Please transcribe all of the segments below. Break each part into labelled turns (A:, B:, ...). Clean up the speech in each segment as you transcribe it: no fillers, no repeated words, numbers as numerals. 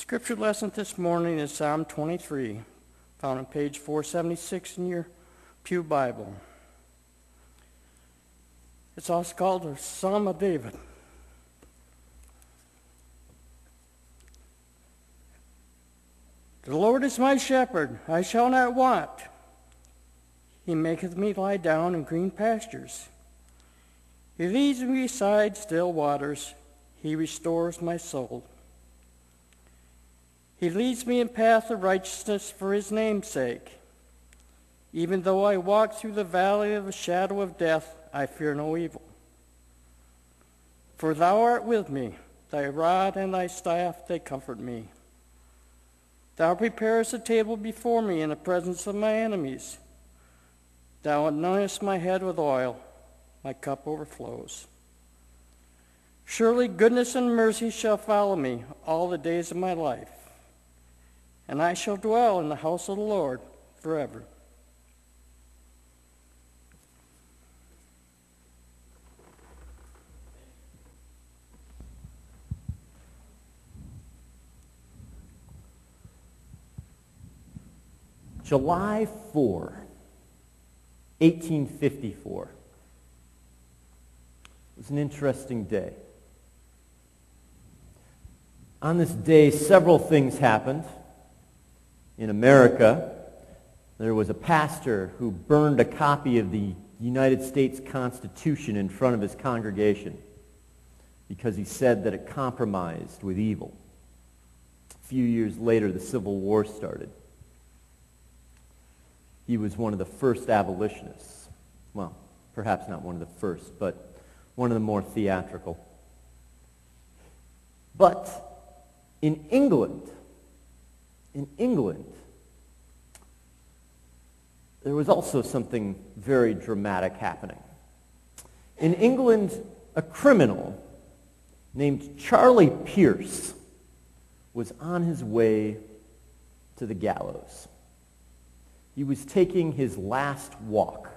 A: Scripture lesson this morning is Psalm 23, found on page 476 in your Pew Bible. It's also called the Psalm of David. The Lord is my shepherd, I shall not want. He maketh me lie down in green pastures. He leads me beside still waters. He restores my soul. He leads me in path of righteousness for his name's sake. Even though I walk through the valley of the shadow of death, I fear no evil. For thou art with me, thy rod and thy staff, they comfort me. Thou preparest a table before me in the presence of my enemies. Thou anointest my head with oil, my cup overflows. Surely goodness and mercy shall follow me all the days of my life, and I shall dwell in the house of the Lord forever.
B: July 4, 1854. It was an interesting day. On this day, several things happened. In America, there was a pastor who burned a copy of the United States Constitution in front of his congregation because he said that it compromised with evil. A few years later, the Civil War started. He was one of the first abolitionists. Well, perhaps not one of the first, but one of the more theatrical. But in England, there was also something very dramatic happening. In England, a criminal named Charlie Pierce was on his way to the gallows. He was taking his last walk.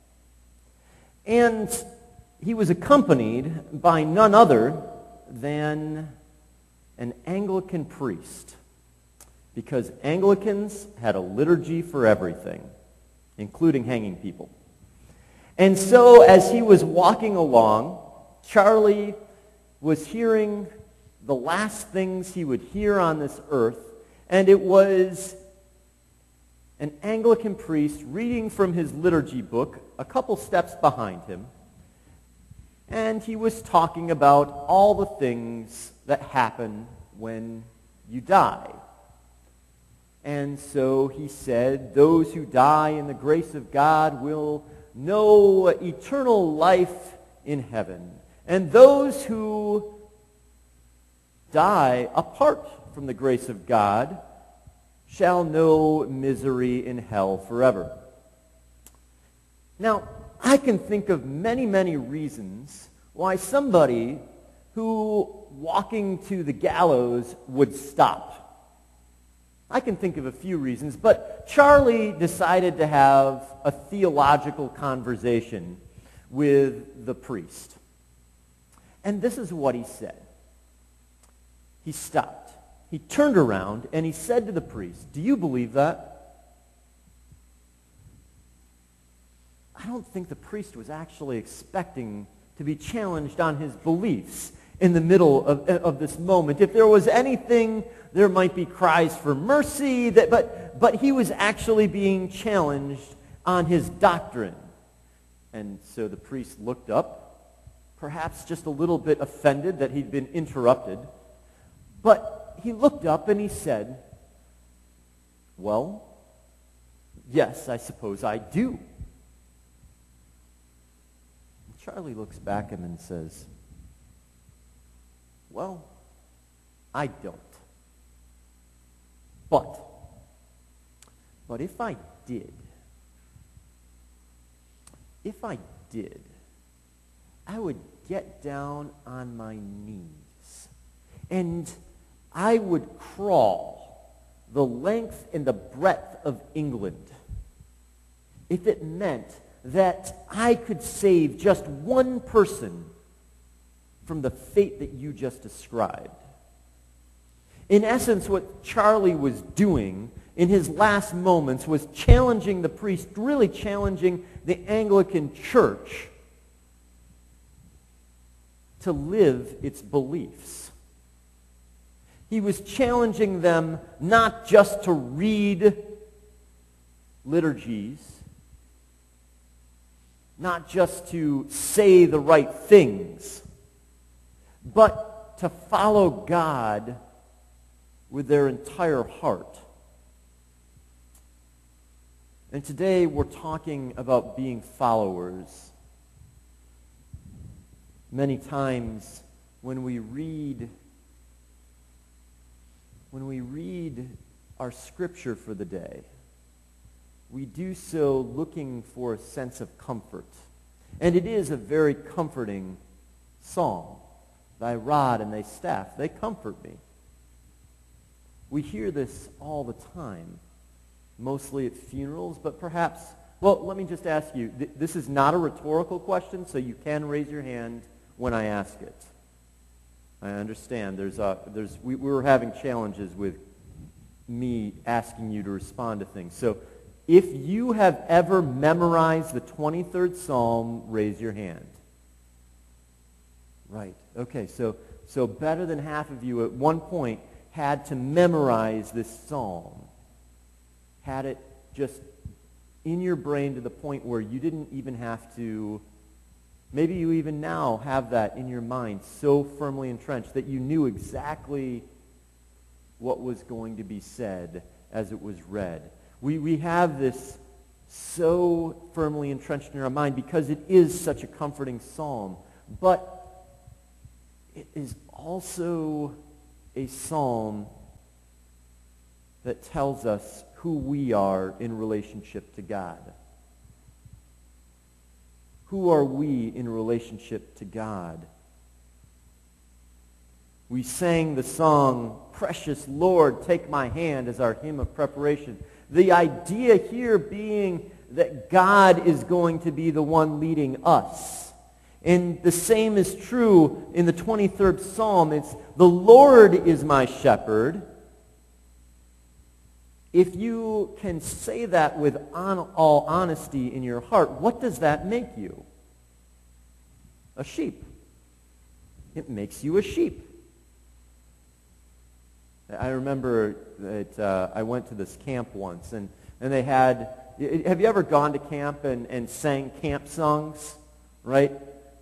B: And he was accompanied by none other than an Anglican priest, because Anglicans had a liturgy for everything, including hanging people. And so as he was walking along, Charlie was hearing the last things he would hear on this earth, and it was an Anglican priest reading from his liturgy book a couple steps behind him, and he was talking about all the things that happen when you die. And so he said, those who die in the grace of God will know eternal life in heaven, and those who die apart from the grace of God shall know misery in hell forever. Now, I can think of many, many reasons why somebody who walking to the gallows would stop. I can think of a few reasons, but Charlie decided to have a theological conversation with the priest. And this is what he said. He stopped. He turned around and he said to the priest, "Do you believe that?" I don't think the priest was actually expecting to be challenged on his beliefs in the middle of this moment. If there was anything, there might be cries for mercy, but he was actually being challenged on his doctrine. And so the priest looked up, perhaps just a little bit offended that he'd been interrupted. But he looked up and he said, "Well, yes, I suppose I do." And Charlie looks back at him and says, "Well, I don't. But if I did, I would get down on my knees and I would crawl the length and the breadth of England if it meant that I could save just one person from the fate that you just described. In essence, what Charlie was doing in his last moments was challenging the priest, really challenging the Anglican Church to live its beliefs. He was challenging them not just to read liturgies, not just to say the right things, but to follow God with their entire heart. And today we're talking about being followers. Many times when we read our scripture for the day, we do so looking for a sense of comfort. And it is a very comforting psalm. Thy rod and thy staff, they comfort me. We hear this all the time, mostly at funerals, but perhaps, well, let me just ask you, this is not a rhetorical question, so you can raise your hand when I ask it. I understand we were having challenges with me asking you to respond to things. So if you have ever memorized the 23rd Psalm, raise your hand. Right. Okay, so better than half of you at one point had to memorize this psalm. Had it just in your brain to the point where you didn't even have to, maybe you even now have that in your mind so firmly entrenched that you knew exactly what was going to be said as it was read. We have this so firmly entrenched in our mind because it is such a comforting psalm. But it is also a psalm that tells us who we are in relationship to God. Who are we in relationship to God? We sang the song, Precious Lord, Take My Hand, as our hymn of preparation. The idea here being that God is going to be the one leading us. And the same is true in the 23rd Psalm. It's, the Lord is my shepherd. If you can say that with all honesty in your heart, what does that make you? A sheep. It makes you a sheep. I remember that I went to this camp once, and they had, have you ever gone to camp and sang camp songs, right?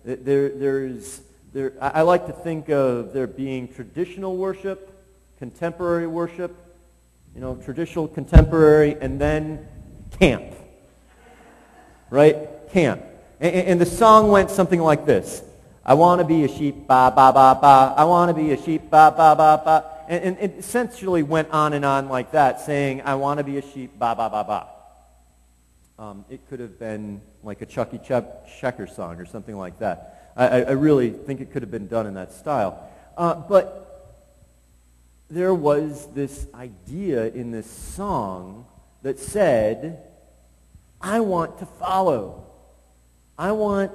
B: I like to think of there being traditional worship, contemporary worship, traditional, contemporary, and then camp, right? Camp. And the song went something like this. I want to be a sheep, ba, ba, ba, ba. I want to be a sheep, ba, ba, ba, ba. And it essentially went on and on like that, saying, I want to be a sheep, ba, ba, ba, ba. It could have been like a Chucky Checker song or something like that. I really think it could have been done in that style. But there was this idea in this song that said, I want to follow. I want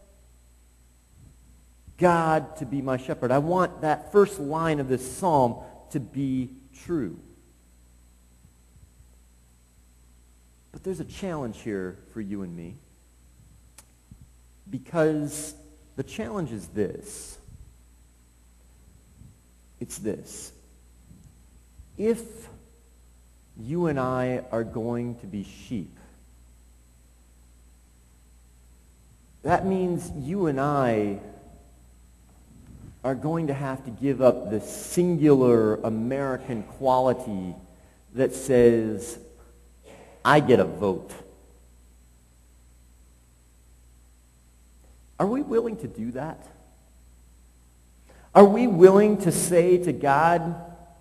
B: God to be my shepherd. I want that first line of this psalm to be true. But there's a challenge here for you and me, because the challenge is this. It's this. If you and I are going to be sheep, that means you and I are going to have to give up this singular American quality that says, I get a vote. Are we willing to do that? Are we willing to say to God,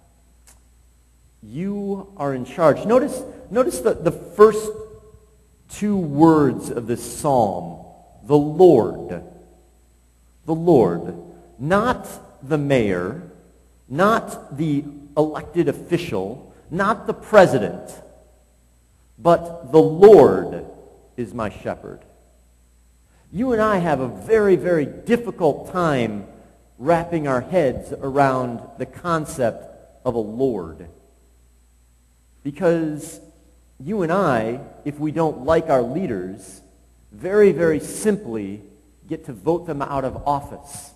B: you are in charge? Notice the first two words of this psalm. The Lord. The Lord. Not the mayor, not the elected official, not the president, but the Lord is my shepherd. You and I have a very, very difficult time wrapping our heads around the concept of a lord. Because you and I, if we don't like our leaders, very, very simply get to vote them out of office.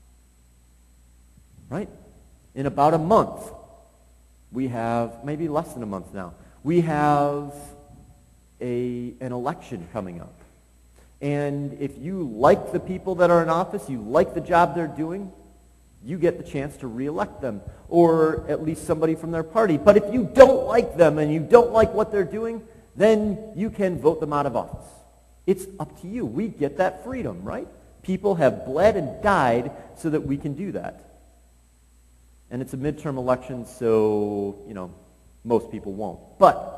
B: Right? In about a month, we have, maybe less than a month now, we have an election coming up. And if you like the people that are in office, you like the job they're doing, you get the chance to re-elect them, or at least somebody from their party. But if you don't like them and you don't like what they're doing, then you can vote them out of office. It's up to you. We get that freedom, right? People have bled and died so that we can do that. And it's a midterm election, so, most people won't. But,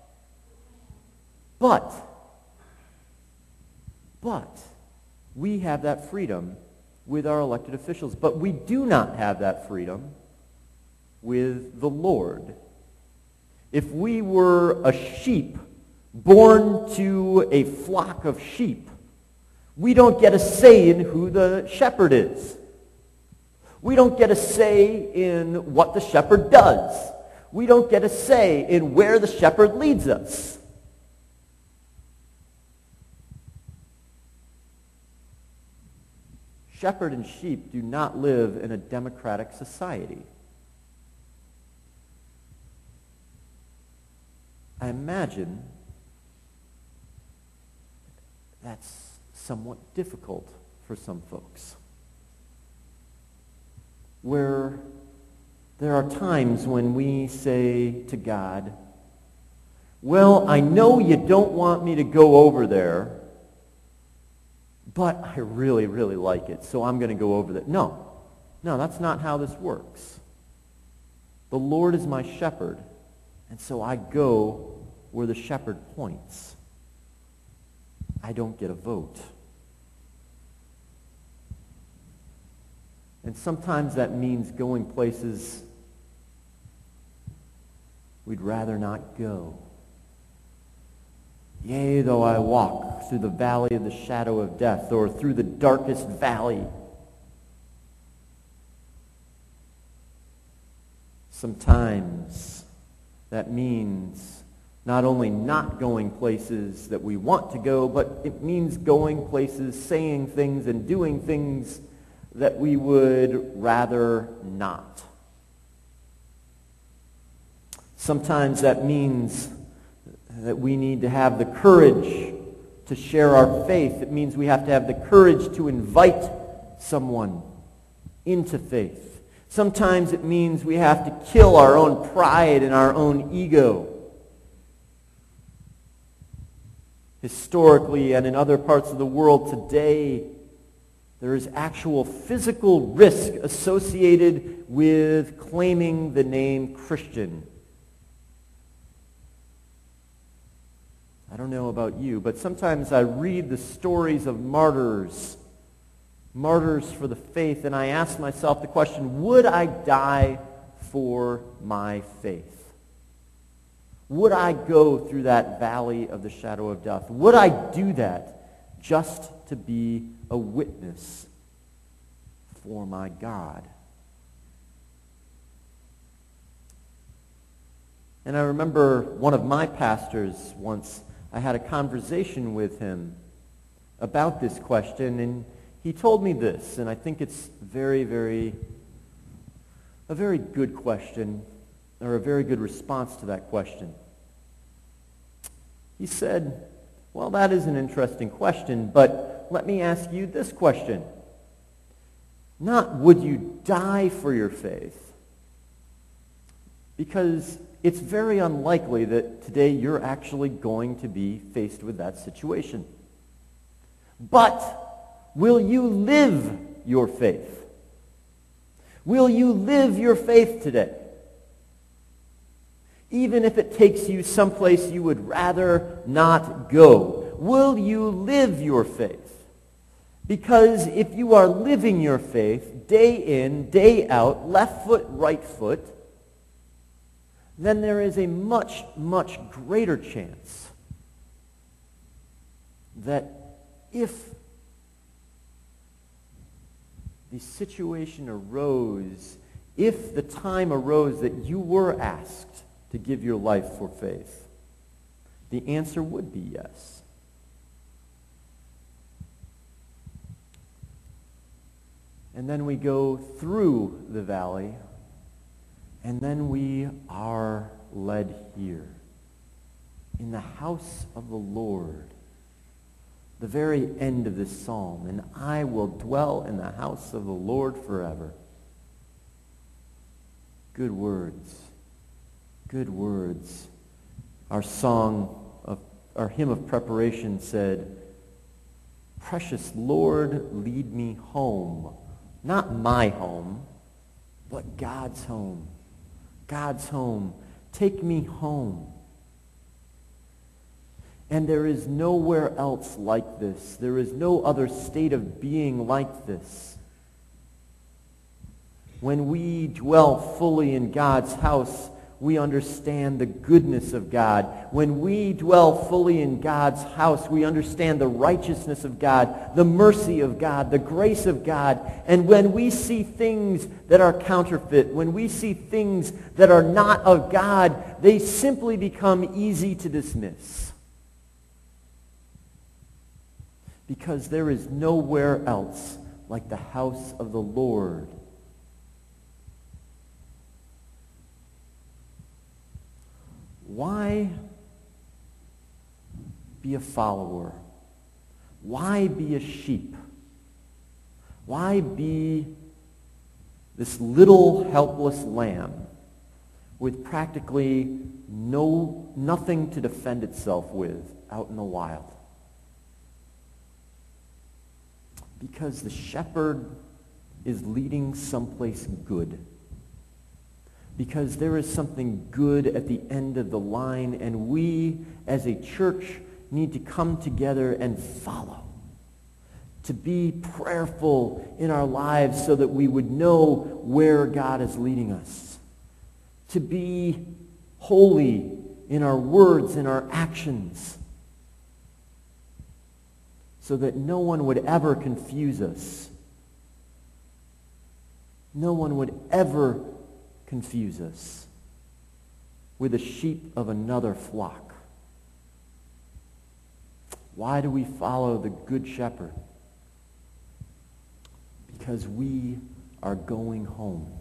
B: we have that freedom with our elected officials. But we do not have that freedom with the Lord. If we were a sheep born to a flock of sheep, we don't get a say in who the shepherd is. We don't get a say in what the shepherd does. We don't get a say in where the shepherd leads us. Shepherd and sheep do not live in a democratic society. I imagine that's somewhat difficult for some folks, where there are times when we say to God, well, I know you don't want me to go over there, but I really, really like it, so I'm going to go over there. No, that's not how this works. The Lord is my shepherd, and so I go where the shepherd points. I don't get a vote. And sometimes that means going places we'd rather not go. Yea, though I walk through the valley of the shadow of death, or through the darkest valley. Sometimes that means not only not going places that we want to go, but it means going places, saying things, and doing things that we would rather not. Sometimes that means that we need to have the courage to share our faith. It means we have to have the courage to invite someone into faith. Sometimes it means we have to kill our own pride and our own ego. Historically and in other parts of the world today, there is actual physical risk associated with claiming the name Christian. I don't know about you, but sometimes I read the stories of martyrs for the faith, and I ask myself the question, would I die for my faith? Would I go through that valley of the shadow of death? Would I do that just to be a witness for my God? And I remember one of my pastors once, I had a conversation with him about this question, and he told me this, and I think it's a very good question, or a very good response to that question. He said, well, that is an interesting question, but let me ask you this question. Not would you die for your faith, because it's very unlikely that today you're actually going to be faced with that situation. But will you live your faith? Will you live your faith today? Even if it takes you someplace you would rather not go, will you live your faith? Because if you are living your faith day in, day out, left foot, right foot, then there is a much, much greater chance that if the situation arose if the time arose that you were asked to give your life for faith? The answer would be yes. And then we go through the valley, and then we are led here, in the house of the Lord. The very end of this psalm, and I will dwell in the house of the Lord forever. Good words. Good words. Our hymn of preparation said, "Precious Lord, lead me home." Not my home, but God's home. God's home. Take me home. And there is nowhere else like this. There is no other state of being like this. When we dwell fully in God's house, we understand the goodness of God. When we dwell fully in God's house, we understand the righteousness of God, the mercy of God, the grace of God. And when we see things that are counterfeit, when we see things that are not of God, they simply become easy to dismiss. Because there is nowhere else like the house of the Lord. Why be a follower? Why be a sheep? Why be this little helpless lamb with practically nothing to defend itself with out in the wild? Because the shepherd is leading someplace good. Because there is something good at the end of the line, and we as a church need to come together and follow. To be prayerful in our lives so that we would know where God is leading us. To be holy in our words and our actions, so that no one would ever confuse us. No one would ever confuse us with the sheep of another flock. Why do we follow the Good Shepherd? Because we are going home.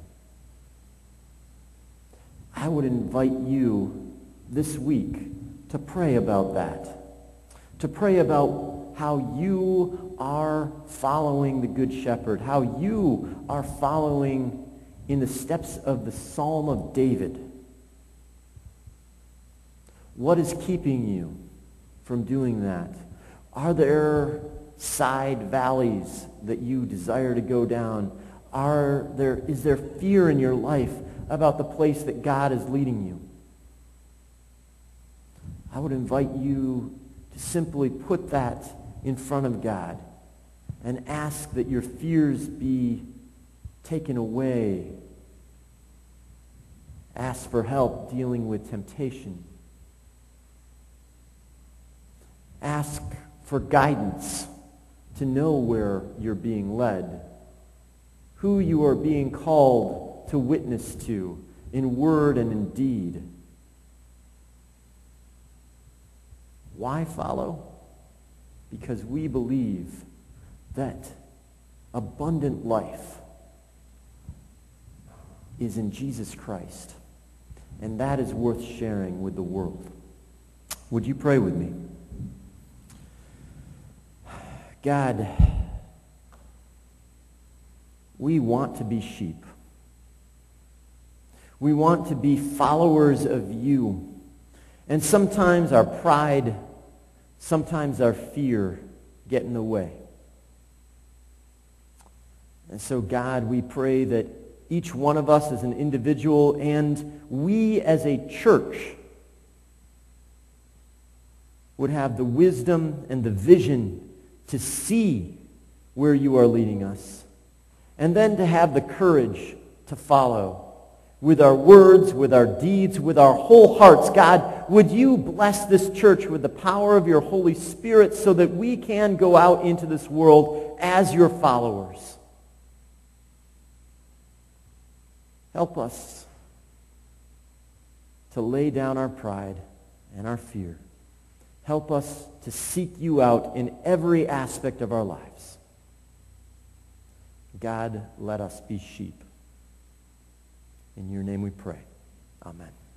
B: I would invite you this week to pray about that. To pray about how you are following the Good Shepherd, how you are following in the steps of the Psalm of David. What is keeping you from doing that? Are there side valleys that you desire to go down? Is there fear in your life about the place that God is leading you? I would invite you to simply put that in front of God and ask that your fears be taken away. Ask for help dealing with temptation. Ask for guidance to know where you're being led, who you are being called to witness to in word and in deed. Why follow? Because we believe that abundant life is in Jesus Christ, and that is worth sharing with the world. Would you pray with me? God, we want to be sheep. We want to be followers of you. And sometimes our pride, sometimes our fear get in the way. And so, God, we pray that each one of us as an individual and we as a church would have the wisdom and the vision to see where you are leading us, and then to have the courage to follow with our words, with our deeds, with our whole hearts. God, would you bless this church with the power of your Holy Spirit so that we can go out into this world as your followers. Help us to lay down our pride and our fear. Help us to seek you out in every aspect of our lives. God, let us be sheep. In your name we pray. Amen.